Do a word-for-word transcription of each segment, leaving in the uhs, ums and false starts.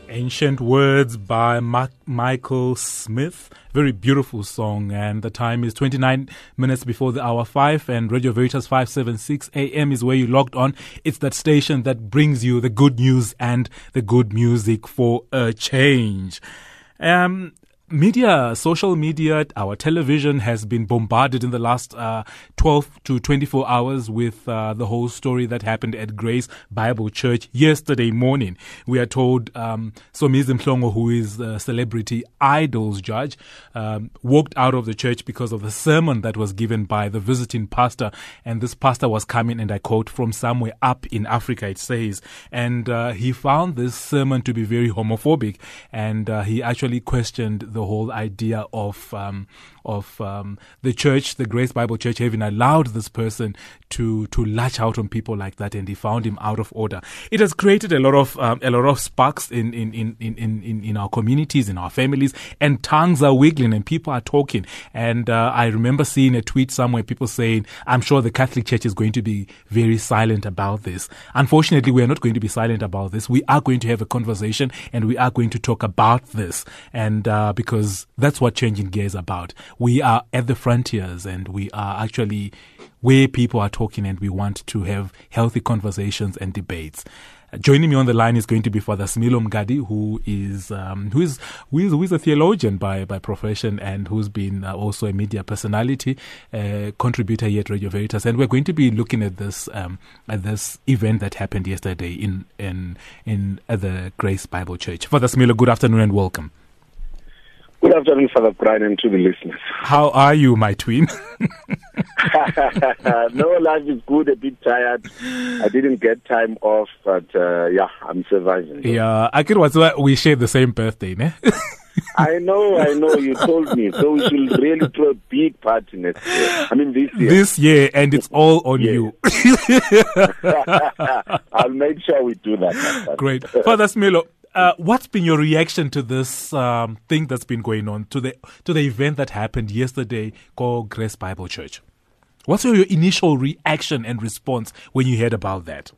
Ancient Words by Ma- Michael Smith. Very beautiful song. And the time is twenty-nine minutes before the hour five. And Radio Veritas five seventy-six A M is where you logged on. It's that station that brings you the good news and the good music for a change. Um... Media, social media, our television has been bombarded in the last uh, twelve to twenty-four hours with uh, the whole story that happened at Grace Bible Church yesterday morning. We are told um, Somizi Mhlongo, who is a celebrity idols judge, um, walked out of the church because of the sermon that was given by the visiting pastor. And this pastor was coming, and I quote, from somewhere up in Africa, it says. And uh, he found this sermon to be very homophobic. And uh, he actually questioned the the whole idea of um, of um, the church, the Grace Bible Church, having allowed this person to to lash out on people like that, and he found him out of order. It has created a lot of um, a lot of sparks in in, in, in, in in our communities, in our families, and tongues are wiggling and people are talking. And uh, I remember seeing a tweet somewhere, people saying, "I'm sure the Catholic Church is going to be very silent about this." Unfortunately, we are not going to be silent about this. We are going to have a conversation, and we are going to talk about this, and uh, because Because that's what Changing Gear is about. We are at the frontiers, and we are actually where people are talking, and we want to have healthy conversations and debates. Uh, joining me on the line is going to be Father Smilo Mgadi, who is um, who is who is who is a theologian by by profession, and who's been uh, also a media personality, uh, contributor here at Radio Veritas. And we're going to be looking at this um, at this event that happened yesterday in in in at the Grace Bible Church. Father Smilo, good afternoon and welcome. Good afternoon, Father Brian, and to the listeners. How are you, my twin? No, life is good, a bit tired. I didn't get time off, but uh, yeah, I'm surviving. Yeah, I can was we share the same birthday, ne? I know, I know, you told me. So we should really throw a big party next year. I mean, this year. This year, and it's all on yes. you. I'll make sure we do that. Great. Father Smilo, Uh, what's been your reaction to this um, thing that's been going on, to the to the event that happened yesterday called Grace Bible Church? What's your initial reaction and response when you heard about that?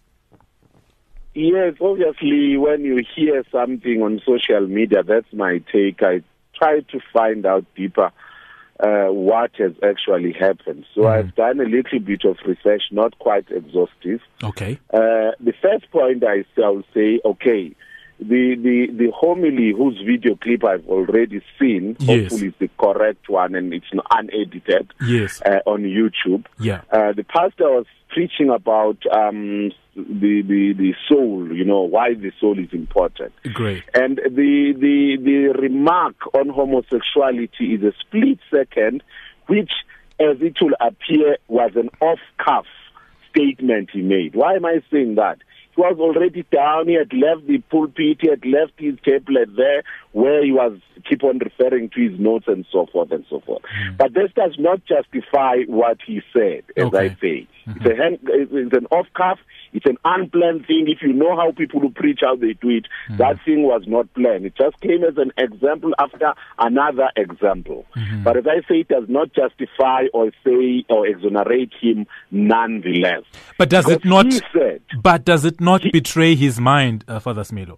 Yes, obviously, when you hear something on social media, that's my take. I try to find out deeper uh, what has actually happened. So mm. I've done a little bit of research, not quite exhaustive. Okay. Uh, the first point I will say, okay, The, the, the homily whose video clip I've already seen, yes. hopefully it's the correct one and it's unedited yes. uh, on YouTube. Yeah. Uh, the pastor was preaching about um, the, the, the soul, you know, why the soul is important. Great. And the, the, the remark on homosexuality is a split second, which, as it will appear, was an off-cuff statement he made. Why am I saying that? He was already down, he had left the pulpit, he had left his tablet there where he was keep on referring to his notes and so forth and so forth. Mm. But this does not justify what he said, as okay. I say. Mm-hmm. It's, a hand, it's an off-cuff, it's an unplanned thing. If you know how people who preach, how they do it, mm-hmm. that thing was not planned. It just came as an example after another example. Mm-hmm. But as I say, it does not justify or say or exonerate him nonetheless. But does because it not? Said, but does it not he, betray his mind, uh, Father Smilo?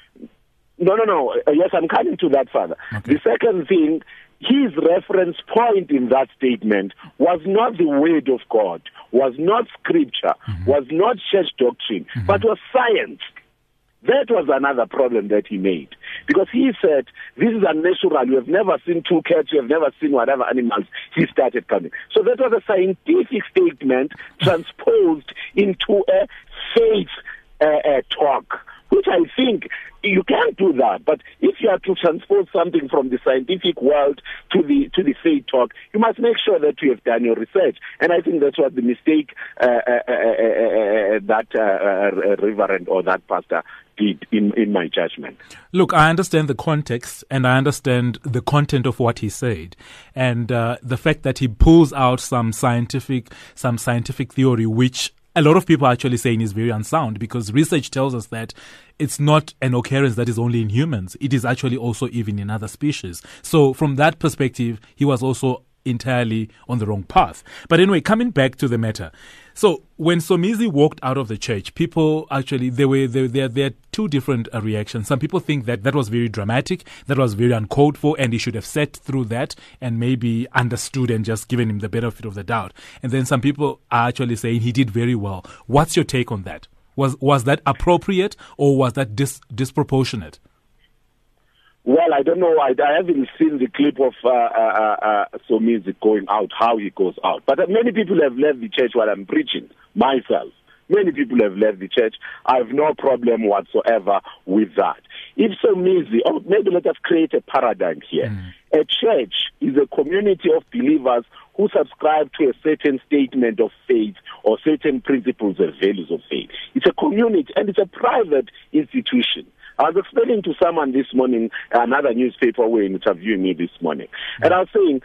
No, no, no. Uh, yes, I'm coming to that, Father. Okay. The second thing, his reference point in that statement was not the word of God, was not scripture, mm-hmm. was not church doctrine, mm-hmm. but was science. That was another problem that he made. Because he said, this is unnatural, you have never seen two cats, you have never seen whatever animals. He started coming. So that was a scientific statement transposed into a faith uh, uh, talk, which I think you can't do that. But if you are to transpose something from the scientific world to the to the faith talk, you must make sure that you have done your research. And I think that's what the mistake uh, uh, uh, uh, that uh, uh, reverend or that pastor did, in, in my judgment. Look, I understand the context and I understand the content of what he said, and uh, the fact that he pulls out some scientific some scientific theory which a lot of people are actually saying is very unsound, because research tells us that it's not an occurrence that is only in humans. It is actually also even in other species. So from that perspective, he was also entirely on the wrong path. But anyway, coming back to the matter. So when Somizi walked out of the church, people actually, there were there, there, there are two different uh, reactions. Some people think that that was very dramatic, that was very uncalled for, and he should have sat through that and maybe understood and just given him the benefit of the doubt. And then some people are actually saying he did very well. What's your take on that? Was was that appropriate or was that dis- disproportionate? Well, I don't know. I, I haven't seen the clip of uh, uh, uh, Somizi going out, how he goes out. But uh, many people have left the church while I'm preaching, myself. Many people have left the church. I have no problem whatsoever with that. If Somizi, or maybe let us create a paradigm here. Mm. A church is a community of believers who subscribe to a certain statement of faith or certain principles and values of faith. It's a community and it's a private institution. I was explaining to someone this morning, another newspaper were interviewing me this morning, and I was saying,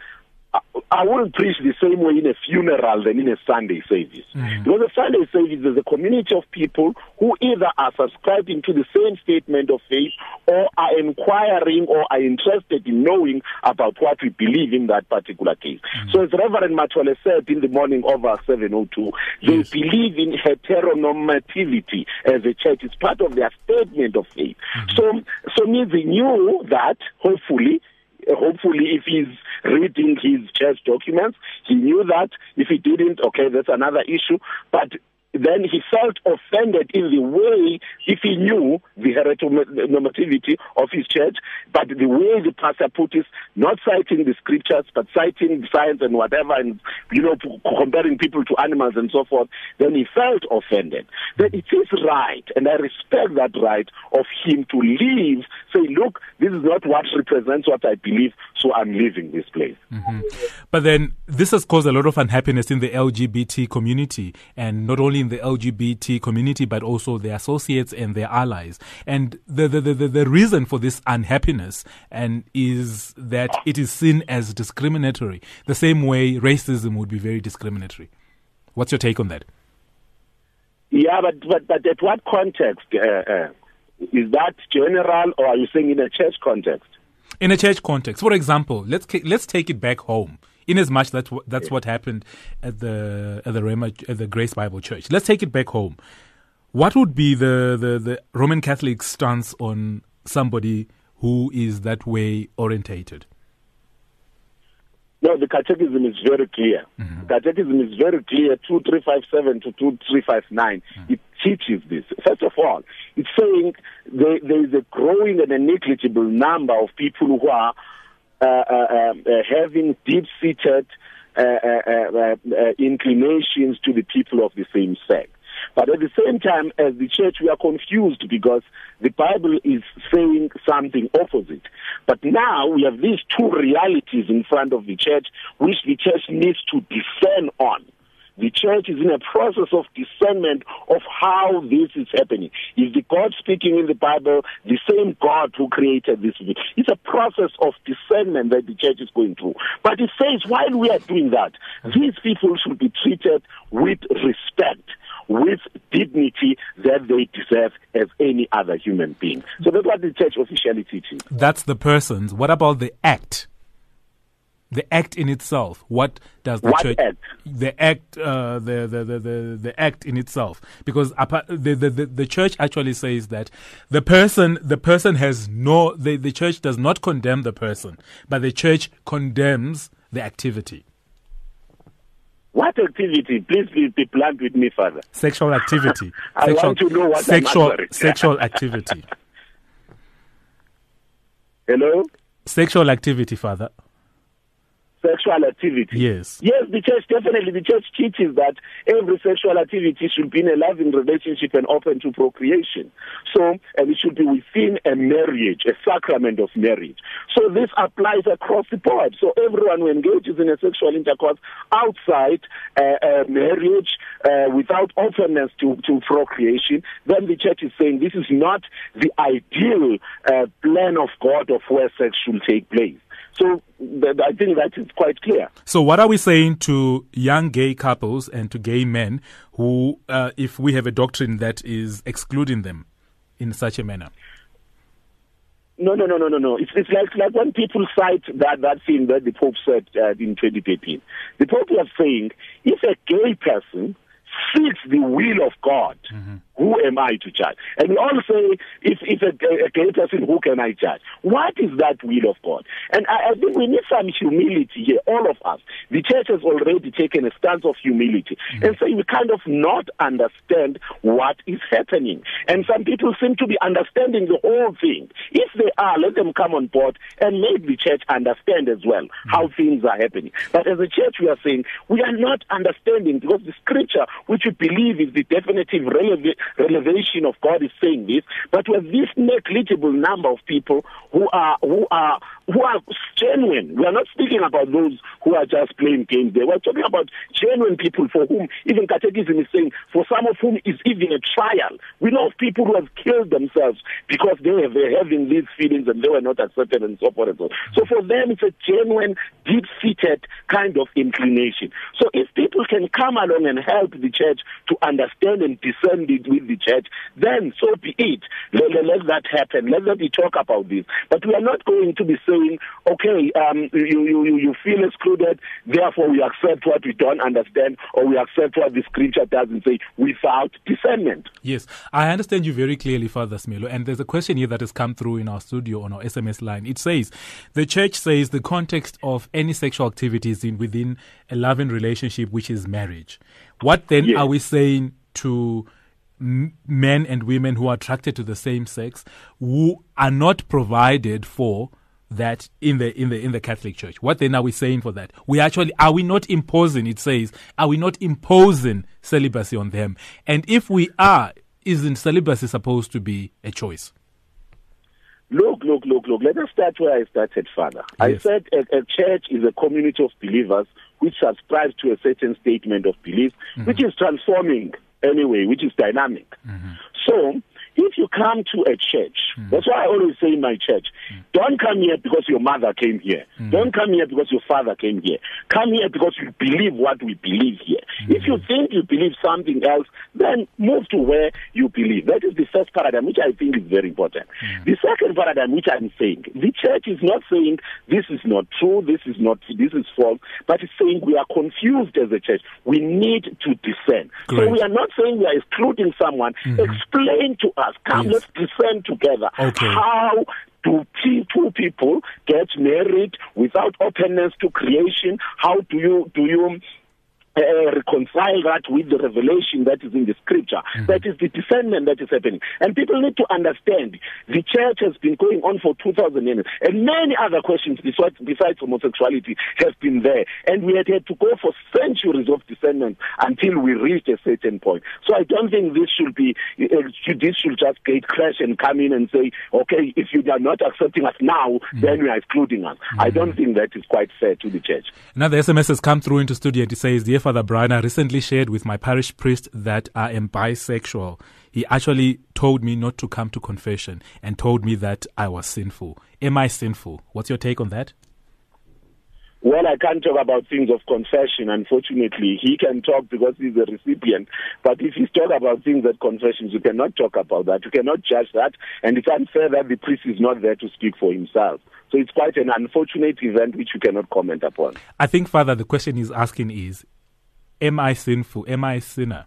I wouldn't preach the same way in a funeral than in a Sunday service. Mm-hmm. Because a Sunday service is a community of people who either are subscribing to the same statement of faith or are inquiring or are interested in knowing about what we believe in that particular case. Mm-hmm. So as Reverend Matwale said in the morning over seven oh two, they yes. believe in heteronormativity as a church. It's part of their statement of faith. Mm-hmm. So, so Somizi knew that, hopefully, Hopefully, if he's reading his church documents, he knew that. If he didn't, okay, that's another issue. But then he felt offended in the way, if he knew the heteronormativity of his church, but the way the pastor put it, not citing the scriptures, but citing science and whatever, and, you know, comparing people to animals and so forth, then he felt offended. Then it is right, and I respect that right of him to leave, say, look, this is not what represents what I believe, so I'm leaving this place. Mm-hmm. But then this has caused a lot of unhappiness in the L G B T community, and not only in the L G B T community, but also their associates and their allies. And the, the, the, the reason for this unhappiness and is that it is seen as discriminatory, the same way racism would be very discriminatory. What's your take on that? Yeah, but, but, but at what context? Uh, uh, is that general, or are you saying in a church context? In a church context. For example, let's let's take it back home. In as much that that's what happened at the at the Rema, at the Grace Bible Church. Let's take it back home. What would be the, the, the Roman Catholic stance on somebody who is that way orientated? No, the catechism is very clear. Mm-hmm. The catechism is very clear, two three five seven to two three five nine. Mm-hmm. It teaches this. First of all, it's saying there, there is a growing and a negligible number of people who are uh, uh, uh, having deep-seated uh, uh, uh, uh, inclinations to the people of the same sex. But at the same time, as the church, we are confused because the Bible is saying something opposite. But now we have these two realities in front of the church, which the church needs to discern on. The church is in a process of discernment of how this is happening. Is the God speaking in the Bible the same God who created this? It's a process of discernment that the church is going through. But it says while we are doing that, these people should be treated with respect, with dignity that they deserve as any other human being. So that's what the church officially teaches. That's the persons. What about the act? The act in itself. What does the what church? Act? The act. Uh, the, the, the, the the act in itself. Because the, the the the church actually says that the person the person has no. The the church does not condemn the person, but the church condemns the activity. What activity? Please be, be blunt with me, Father. Sexual activity. I sexual, want to know what sexual I'm sexual activity. Hello? Sexual activity, Father. Sexual activity. Yes. Yes, the church, definitely, the church teaches that every sexual activity should be in a loving relationship and open to procreation. So, and it should be within a marriage, a sacrament of marriage. So this applies across the board. So everyone who engages in a sexual intercourse outside uh, uh, marriage, uh, without openness to, to procreation, then the church is saying this is not the ideal uh, plan of God of where sex should take place. So th- I think that is quite clear. So what are we saying to young gay couples and to gay men who, uh, if we have a doctrine that is excluding them in such a manner? no, no, no, no, no, no. It's it's like like when people cite that that thing that the Pope said uh, in twenty thirteen. The Pope was saying, if a gay person seeks the will of God, mm-hmm. who am I to judge? And we all say, if, if a, a gay person, who can I judge? What is that will of God? And I, I think we need some humility here, all of us. The church has already taken a stance of humility mm-hmm. and say we kind of not understand what is happening. And some people seem to be understanding the whole thing. If they are, let them come on board and make the church understand as well mm-hmm. how things are happening. But as a church, we are saying we are not understanding, because the scripture, which we believe is the definitive releva- revelation of God, is saying this, but with this negligible number of people who are who are who are genuine. We are not speaking about those who are just playing games there. We're talking about genuine people for whom even catechism is saying, for some of whom is even a trial. We know of people who have killed themselves because they have, they're having these feelings and they were not accepted and so forth and so on. So for them, it's a genuine, deep-seated kind of inclination. So if people can come along and help the church to understand and discern it with the church, then so be it. Let, let, let that happen. Let them talk about this. But we are not going to be saying, okay, um, you, you, you feel excluded, therefore we accept what we don't understand, or we accept what the scripture doesn't say, without discernment. Yes, I understand you very clearly, Father Smelo, and there's a question here that has come through in our studio on our S M S line. It says, the church says the context of any sexual activity is in within a loving relationship, which is marriage. What then yes. are we saying to m- men and women who are attracted to the same sex, who are not provided for that in the in the in the Catholic Church? What then are we saying for that? We actually are we not imposing, it says, are we not imposing celibacy on them? And if we are, isn't celibacy supposed to be a choice? Look, look, look, look. Let us start where I started, Father. Yes. I said a, a church is a community of believers which subscribes to a certain statement of belief, mm-hmm. which is transforming anyway, which is dynamic. Mm-hmm. So, if you come to a church, mm. that's why I always say in my church, mm. don't come here because your mother came here. Mm. Don't come here because your father came here. Come here because you believe what we believe here. Mm. If you think you believe something else, then move to where you believe. That is the first paradigm, which I think is very important. Mm. The second paradigm, which I'm saying, the church is not saying this is not true, this is not, this is false, but it's saying we are confused as a church. We need to discern. Great. So we are not saying we are excluding someone. Mm-hmm. Explain to us. Come, yes. let's discern together. Okay. How do two people get married without openness to creation? How do you do you Uh, reconcile that with the revelation that is in the scripture? Mm-hmm. That is the discernment that is happening. And people need to understand the church has been going on for two thousand years, and many other questions besides, besides homosexuality have been there. And we had, had to go for centuries of discernment until we reached a certain point. So I don't think this should be, uh, this should just gate crash and come in and say, okay, if you are not accepting us now, mm-hmm. then you are excluding us. Mm-hmm. I don't think that is quite fair to the church. Now the S M S has come through into studio and it says, dear Father Brian, I recently shared with my parish priest that I am bisexual. He actually told me not to come to confession and told me that I was sinful. Am I sinful? What's your take on that? Well, I can't talk about things of confession, unfortunately. He can talk because he's a recipient. But if he's talking about things at confessions, you cannot talk about that. You cannot judge that. And it's unfair that the priest is not there to speak for himself. So it's quite an unfortunate event which you cannot comment upon. I think, Father, the question he's asking is, am I sinful? Am I a sinner?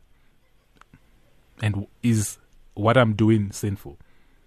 And is what I'm doing sinful?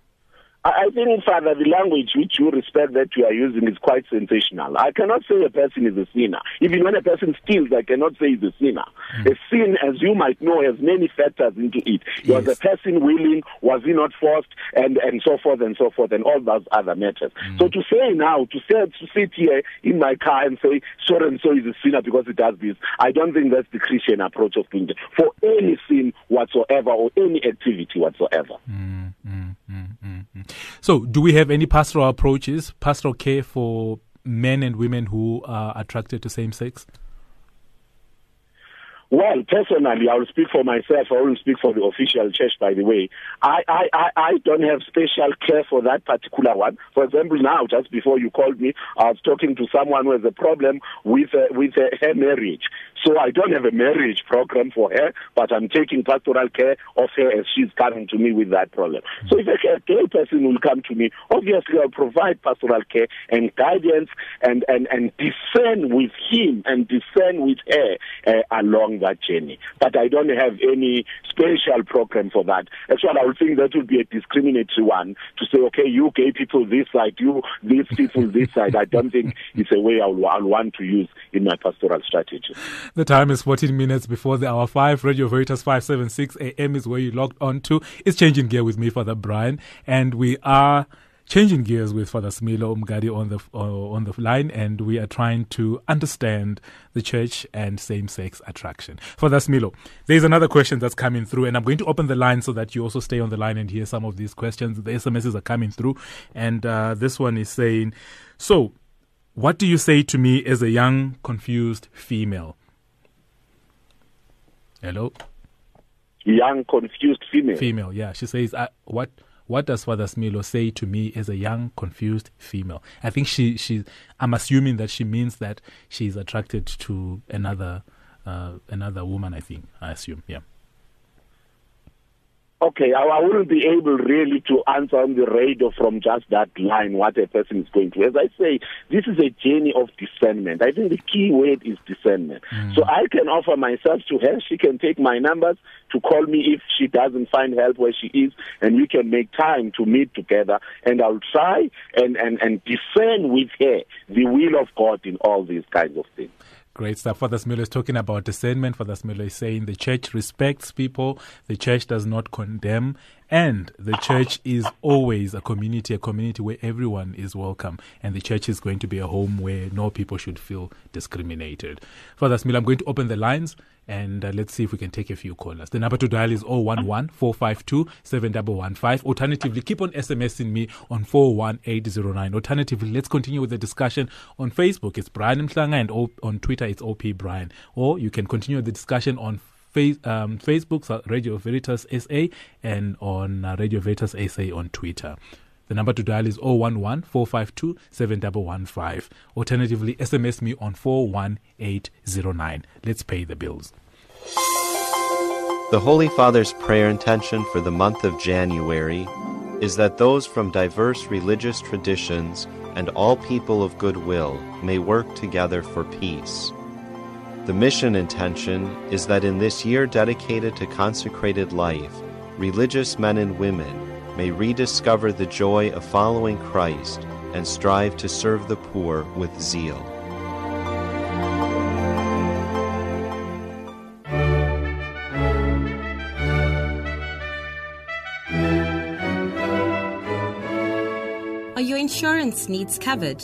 I think, Father, the language which you respect that you are using is quite sensational. I cannot say a person is a sinner. Even when a person steals, I cannot say he's a sinner. Mm. A sin, as you might know, has many factors into it. Yes. Was the person willing? Was he not forced? And, and so forth and so forth, and all those other matters. Mm. So to say now, to, say, to sit here in my car and say, so and so is a sinner because he does this, I don't think that's the Christian approach of things for any sin whatsoever or any activity whatsoever. Mm, mm, mm, mm, mm. So, do we have any pastoral approaches, pastoral care for men and women who are attracted to same sex? Well, personally, I will speak for myself. I won't speak for the official church, by the way. I, I, I, I don't have special care for that particular one. For example, now, just before you called me, I was talking to someone who has a problem with uh, with uh, her marriage. So I don't have a marriage program for her, but I'm taking pastoral care of her as she's coming to me with that problem. So if a gay person will come to me, obviously I'll provide pastoral care and guidance and, and, and discern with him and discern with her uh, along that journey. But I don't have any special program for that. Actually, I would think that would be a discriminatory one to say, okay, you gay people this side, you these people this side. I don't think it's a way I'll, I'll want to use in my pastoral strategy. The time is fourteen minutes before the hour five. Radio Veritas five seventy-six A M is where you logged on to. It's Changing Gear with me, Father Brian, and we are changing gears with Father Smilo Mngadi on the uh, on the line, and we are trying to understand the church and same-sex attraction. Father Smilo, there's another question that's coming through, and I'm going to open the line so that you also stay on the line and hear some of these questions. The S M Ses are coming through, and uh, this one is saying, so what do you say to me as a young, confused female? Hello? Young, confused female. Female, yeah. She says, uh, what what does Father Smilo say to me as a young, confused female? I think she, she I'm assuming that she means that she's attracted to another uh, another woman, I think. I assume, yeah. Okay, I, I wouldn't be able really to answer on the radio from just that line what a person is going to. As I say, this is a journey of discernment. I think the key word is discernment. Mm. So I can offer myself to her. She can take my numbers to call me if she doesn't find help where she is, and we can make time to meet together, and I'll try and, and, and discern with her the will of God in all these kinds of things. Great stuff. Father Smilo is talking about discernment. Father Smilo is saying the church respects people, the church does not condemn, and the church is always a community, a community where everyone is welcome, and the church is going to be a home where no people should feel discriminated. Father Smilo, I'm going to open the lines, and uh, let's see if we can take a few callers. The number to dial is zero one one, four five two, seven one one five. Alternatively, keep on SMSing me on four one eight zero nine. Alternatively, let's continue with the discussion on Facebook. It's Brian Mhlanga, and o- on Twitter it's O P Brian. Or you can continue the discussion on Face, um, Facebook, so Radio Veritas S A, and on uh, Radio Veritas S A on Twitter. The number to dial is zero one one, four five two, seven one one five. Alternatively, S M S me on four one eight zero nine. Let's pay the bills. The Holy Father's prayer intention for the month of January is that those from diverse religious traditions and all people of goodwill may work together for peace. The mission intention is that in this year dedicated to consecrated life, religious men and women may rediscover the joy of following Christ and strive to serve the poor with zeal. Are your insurance needs covered?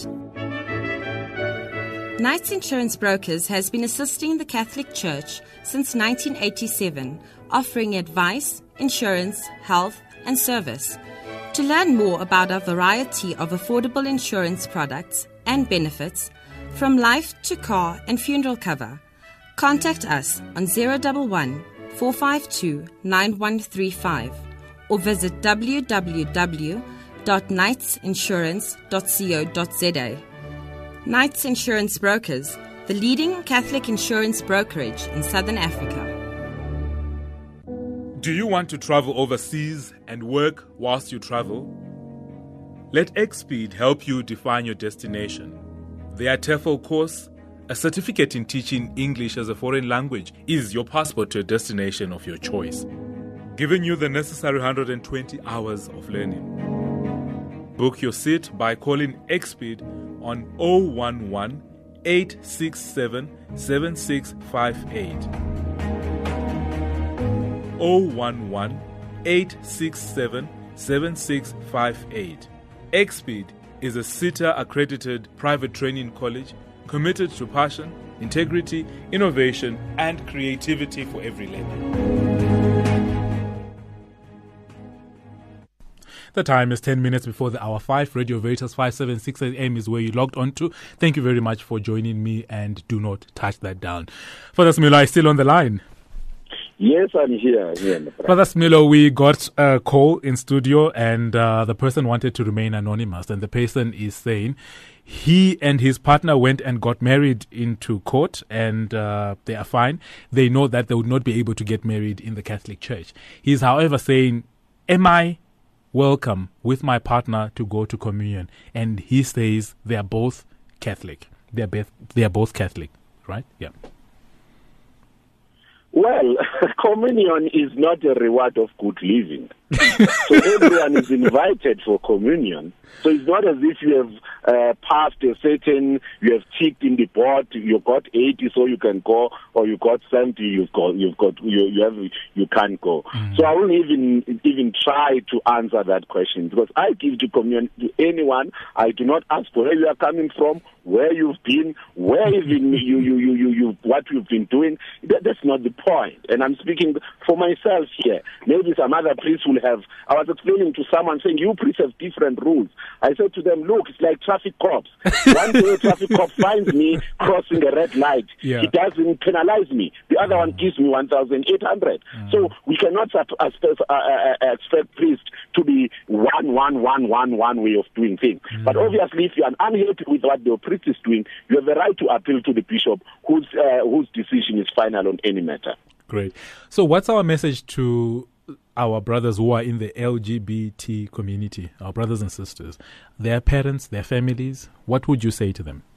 Knights Insurance Brokers has been assisting the Catholic Church since nineteen eighty-seven, offering advice, insurance, health, and service. To learn more about our variety of affordable insurance products and benefits, from life to car and funeral cover, contact us on zero one one, four five two, nine one three five or visit w w w dot knights insurance dot co dot z a. Knights Insurance Brokers, the leading Catholic insurance brokerage in Southern Africa. Do you want to travel overseas and work whilst you travel? Let Xpeed help you define your destination. Their TEFL course, a certificate in teaching English as a foreign language, is your passport to a destination of your choice, giving you the necessary one hundred twenty hours of learning. Book your seat by calling Xpeed on zero one one, eight six seven, seven six five eight. zero one one, eight six seven, seven six five eight. Xpeed is a SITA accredited private training college committed to passion, integrity, innovation, and creativity for every learner. The time is ten minutes before the hour five. Radio Veritas five seventy-six A M is where you logged on to. Thank you very much for joining me, and do not touch that down. Father Smilo is still on the line. Yes, I'm here. here Father Smilo, we got a call in studio, and uh, the person wanted to remain anonymous, and the person is saying he and his partner went and got married into court, and uh, they are fine. They know that they would not be able to get married in the Catholic Church. He's, however, saying, am I welcome with my partner to go to communion? And he says they are both Catholic. They are both, they are both Catholic, right? Yeah. Well, communion is not a reward of good living. So everyone is invited for communion. So it's not as if you have uh, passed a certain, you have ticked in the board, you got eighty, so you can go, or you got seventy, you've got, you've got, you, you have, you can't go. Mm. So I won't even even try to answer that question, because I give to communion to anyone. I do not ask for where you are coming from, where you've been, where even you, you, you, you, you, what you've been doing. That, that's not the point. And I'm speaking for myself here. Maybe some other priests will have. I was explaining to someone saying, you priests have different rules. I said to them, look, it's like traffic cops. One day a traffic cop finds me crossing a red light. Yeah. He doesn't penalize me. The other mm. one gives me one thousand eight hundred. Mm. So we cannot expect, uh, uh, expect priests to be one, one, one, one, one way of doing things. Mm. But obviously, if you are unhappy with what the priest is doing, you have a right to appeal to the bishop, whose uh, whose decision is final on any matter. Great. So what's our message to our brothers who are in the L G B T community, our brothers and sisters, their parents, their families? What would you say to them?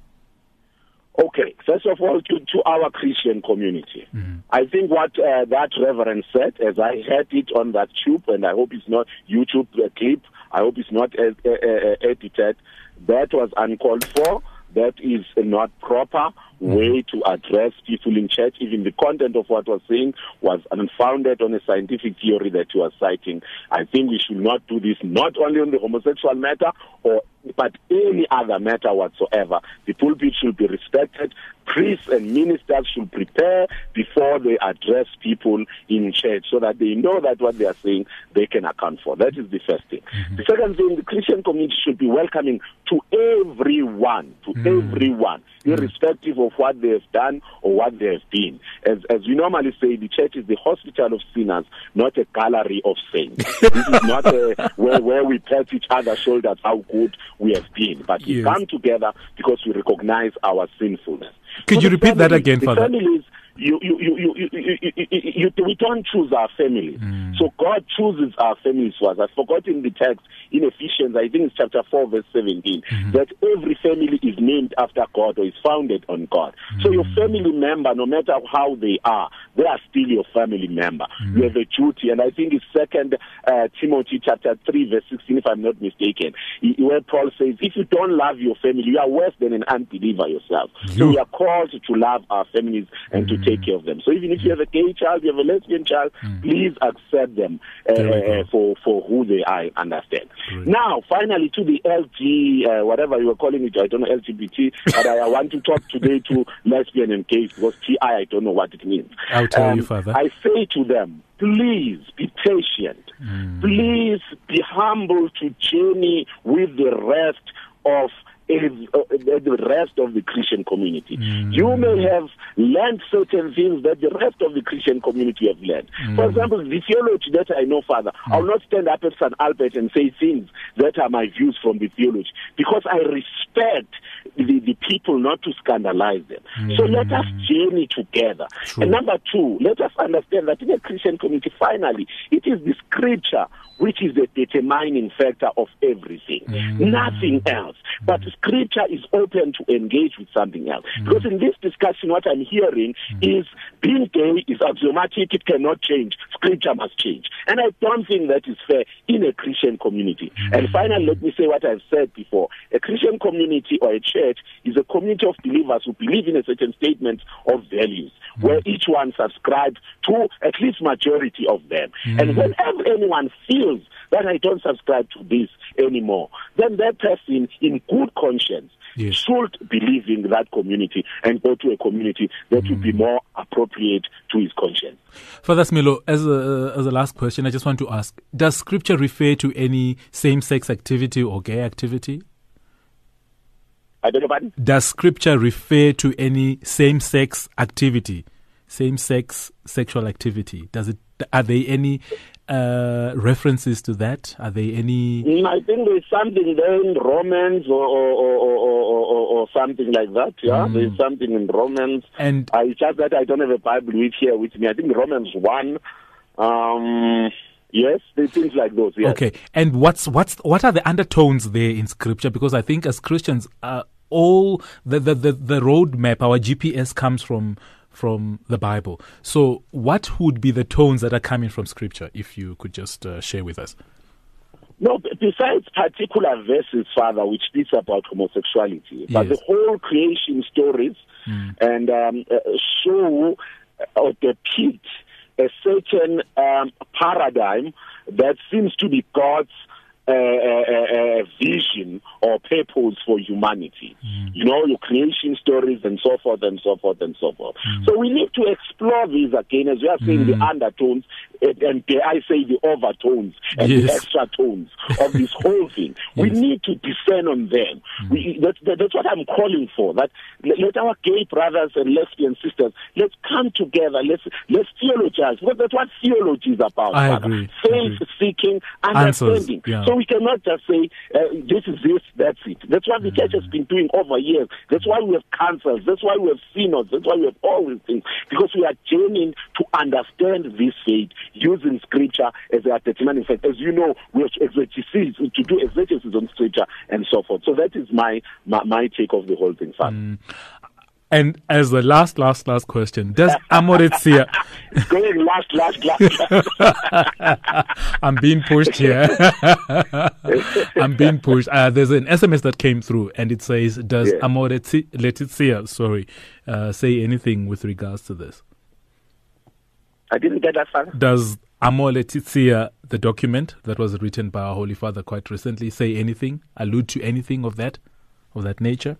Okay, first of all, to, to our Christian community, mm-hmm. I think what uh, that reverend said, as I heard it on that tube, and I hope it's not YouTube uh, clip, I hope it's not uh, uh, uh, edited, that was uncalled for. That is not proper way to address people in church. Even the content of what was saying was unfounded on a scientific theory that you are citing. I think we should not do this, not only on the homosexual matter, or but any other matter whatsoever. The pulpit should be respected. Priests and ministers should prepare before they address people in church, so that they know that what they are saying they can account for. That is the first thing. Mm-hmm. The second thing, the Christian community should be welcoming to everyone, to mm-hmm. everyone, irrespective of what they have done or what they have been. As as we normally say, the church is the hospital of sinners, not a gallery of saints. This is not a, where, where we pat each other's shoulders how good we have been, but we yes. come together because we recognize our sinfulness. Could so you repeat families, that again, the Father? Families, you, you, you, you, you, you, you, you, we don't choose our families. Mm. So God chooses our families for us. I've forgotten the text in Ephesians, I think it's chapter four, verse seventeen, mm-hmm. that every family is named after God or is founded on God. Mm. So your family member, no matter how they are, they are still your family member. Mm. You have a duty, and I think it's Second uh, Timothy chapter three, verse sixteen, if I'm not mistaken, where Paul says, if you don't love your family, you are worse than an unbeliever yourself. You. So we are called to love our families and mm. to take care of them. So even if you have a gay child, you have a lesbian child, mm. please accept them uh, for, for who they are, understand. Great. Now, finally, to the L G, uh, whatever you were calling it, I don't know, L G B T, but I, I want to talk today to lesbian and gays, because T I, I don't know what it means. I'll tell um, you, Father. I say to them, please be patient. Mm. Please be humble to journey with the rest of the rest of the Christian community. Mm. You may have learned certain things that the rest of the Christian community have learned. Mm. For example, the theology that I know, Father, mm. I'll not stand up at Saint Albert and say things that are my views from the theology, because I respect the, the people, not to scandalize them. Mm. So let us journey together. True. And number two, let us understand that in the Christian community, finally, it is the scripture which is the determining factor of everything. Mm. Nothing else. But scripture is open to engage with something else. Mm. Because in this discussion, what I'm hearing mm. is being gay is axiomatic, it cannot change. Scripture must change. And I don't think that is fair in a Christian community. Mm. And finally, let me say what I've said before. A Christian community or a church is a community of believers who believe in a certain statement of values, mm. where each one subscribes to at least majority of them. Mm. And whenever anyone feels that I don't subscribe to this anymore, then that person in good conscience, yes. should believe in that community and go to a community that mm. would be more appropriate to his conscience. Father Smilo, as a, as a last question, I just want to ask, does Scripture refer to any same-sex activity or gay activity? I beg your pardon? Does Scripture refer to any same-sex activity, same-sex sexual activity? Does it? Are there any uh, references to that? Are there any? I think there's something there in Romans or or, or, or, or, or something like that. Yeah, mm. there's something in Romans. And uh, it's just that I don't have a Bible with here with me. I think Romans one. Um, yes, there's things like those. Yes. Okay, and what's what's what are the undertones there in Scripture? Because I think as Christians, uh, all the, the the the roadmap, our G P S comes from. from the Bible. So what would be the tones that are coming from Scripture, if you could just uh, share with us? No, besides particular verses, Father, which speaks about homosexuality, but yes. the whole creation stories mm. and um, uh, show or depict a certain um, paradigm that seems to be God's Uh, uh, uh, vision or purpose for humanity. Mm. You know, your creation stories and so forth and so forth and so forth. Mm. So we need to explore these again, as we are saying, mm. the undertones and, and dare I say the overtones and yes. the extra tones of this whole thing. Yes. We need to discern on them. Mm. We, that, that, that's what I'm calling for. That let, let our gay brothers and lesbian sisters, let's come together. Let's let's theologize. Well, that's what theology is about. I Father. agree. Faith-seeking, understanding. Yeah. So we cannot just say, uh, this is this, that's it. That's what the mm. church has been doing over years. That's why we have councils. That's why we have synods. That's why we have all these things. Because we are journeying to understand this faith using Scripture as a determining fact. As you know, we have exegesis, to do exegesis on Scripture and so forth. So that is my my, my take of the whole thing, Father. Mm. And as the last, last, last question, does Amoretzia... Going last, last, last, last. I'm being pushed here. I'm being pushed. Uh, there's an S M S that came through, and it says, does yeah. Amoretzia, sorry, uh, say anything with regards to this? I didn't get that, Father. Does Amoretzia, the document that was written by our Holy Father quite recently, say anything, allude to anything of that, of that nature?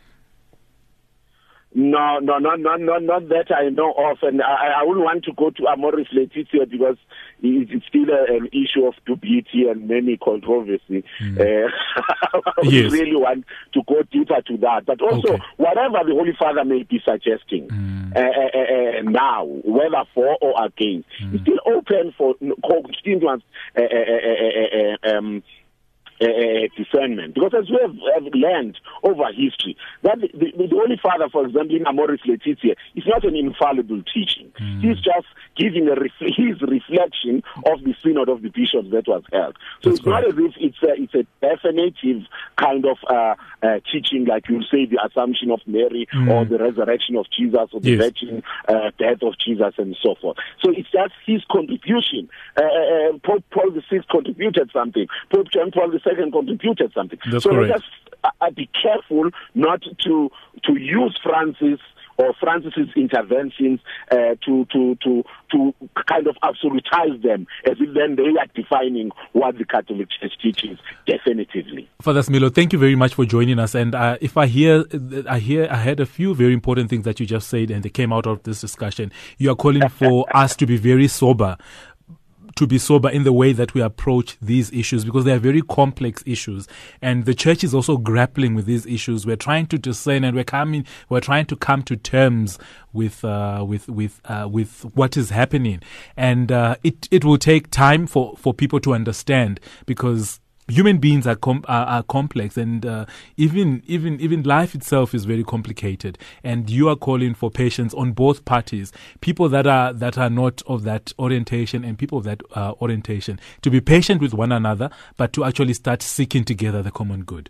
No, no, no, no, no, not that I know of, and I, I wouldn't want to go to Amoris Laetitia because it's still a, an issue of dubiety and many controversy. Mm. Uh, I yes. really want to go deeper to that. But also, okay. whatever the Holy Father may be suggesting mm. uh, uh, uh, now, whether for or against, mm. it's still open for continuous uh, uh, uh, uh, uh, um, Uh, discernment, because as we have, have learned over history that the, the, the Holy Father, for example, in Amoris Laetitia, is not an infallible teaching. Mm. He's just giving a ref- his reflection of the synod of the bishops that was held. So That's it's correct. Not as if it's a, it's a definitive kind of uh, uh, teaching, like you say, the Assumption of Mary mm. or the resurrection of Jesus or the yes. virgin uh, death of Jesus and so forth. So it's just his contribution. Uh, uh, Pope Paul the Sixth contributed something. Pope John Paul the Second contributed something. That's so correct. let us uh, be careful not to to use Francis or Francis's interventions uh, to to to to kind of absolutize them, as if then they are defining what the Catholic Church teaches definitively. Father Smilo, thank you very much for joining us. And uh, if I hear, I hear, I heard a few very important things that you just said, and they came out of this discussion. You are calling for us to be very sober. to be sober in the way that we approach these issues, because they are very complex issues, and the church is also grappling with these issues. We're trying to discern, and we're coming, we're trying to come to terms with uh, with with uh, with what is happening, and uh, it it will take time for, for people to understand, because human beings are com- are, are complex, and uh, even even even life itself is very complicated. And you are calling for patience on both parties, people that are that are not of that orientation and people of that uh, orientation, to be patient with one another, but to actually start seeking together the common good.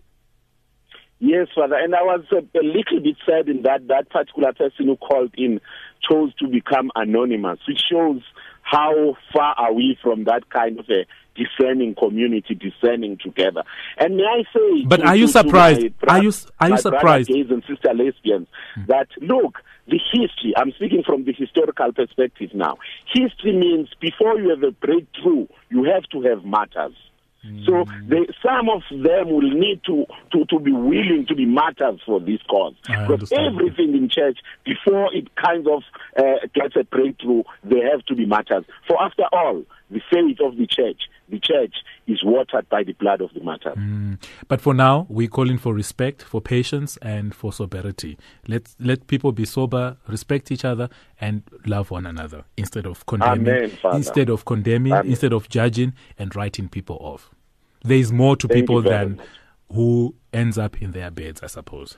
Yes, Father, and I was a, a little bit sad in that that particular person who called in chose to become anonymous, which shows how far are we from that kind of a discerning community, discerning together. And may I say, but to, are you to, surprised? To my, are you are you my surprised? Gays and sister lesbians, hmm. that look, the history. I'm speaking from the historical perspective now. History means before you have a breakthrough, you have to have martyrs. Mm. So they, some of them will need to, to, to be willing to be martyrs for this cause. I because understand. everything in church, before it kind of uh, gets a breakthrough, they have to be martyrs. For after all, the faith of the church, the church is watered by the blood of the martyrs. Mm. But for now, we're calling for respect, for patience, and for sobriety. Let let people be sober, respect each other, and love one another instead of condemning, Amen, Father. instead of condemning, Amen. instead of judging and writing people off. There is more to Thank people you very than much. who ends up in their beds, I suppose.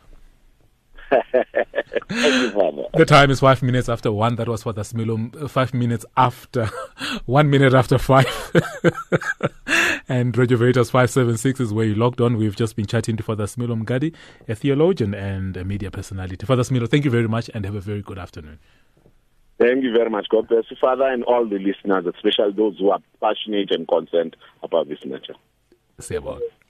Thank you, Father. The time is five minutes after one. That was Father Smilo. uh, Five minutes after, one minute after five. And Radio Veritas five seventy-six is where you logged on. We've just been chatting to Father Smilo Mgadi, a theologian and a media personality. Father Smilo, thank you very much and have a very good afternoon. Thank you very much. God bless you, Father, and all the listeners, especially those who are passionate and concerned about this matter. Say about.